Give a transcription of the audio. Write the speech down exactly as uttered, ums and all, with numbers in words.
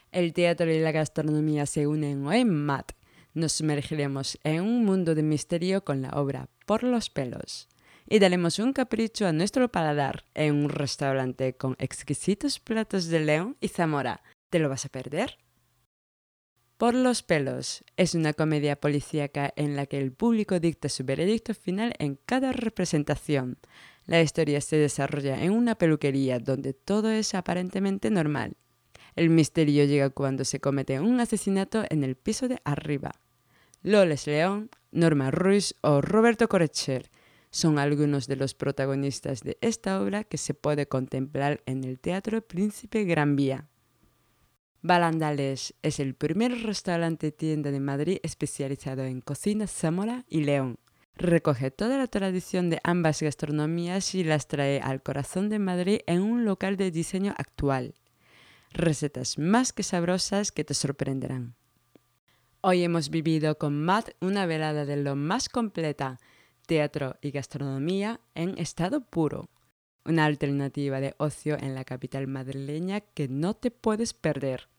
El teatro y la gastronomía se unen hoy en M A T. Nos sumergiremos en un mundo de misterio con la obra Por los pelos y daremos un capricho a nuestro paladar en un restaurante con exquisitos platos de León y Zamora. ¿Te lo vas a perder? Por los pelos es una comedia policíaca en la que el público dicta su veredicto final en cada representación. La historia se desarrolla en una peluquería donde todo es aparentemente normal. El misterio llega cuando se comete un asesinato en el piso de arriba. Loles León, Norma Ruiz o Roberto Corretxer son algunos de los protagonistas de esta obra que se puede contemplar en el Teatro Príncipe Gran Vía. Balandales es el primer restaurante tienda de Madrid especializado en cocina Zamora y León. Recoge toda la tradición de ambas gastronomías y las trae al corazón de Madrid en un local de diseño actual. Recetas más que sabrosas que te sorprenderán. Hoy hemos vivido con Matt una velada de lo más completa, teatro y gastronomía en estado puro. Una alternativa de ocio en la capital madrileña que no te puedes perder.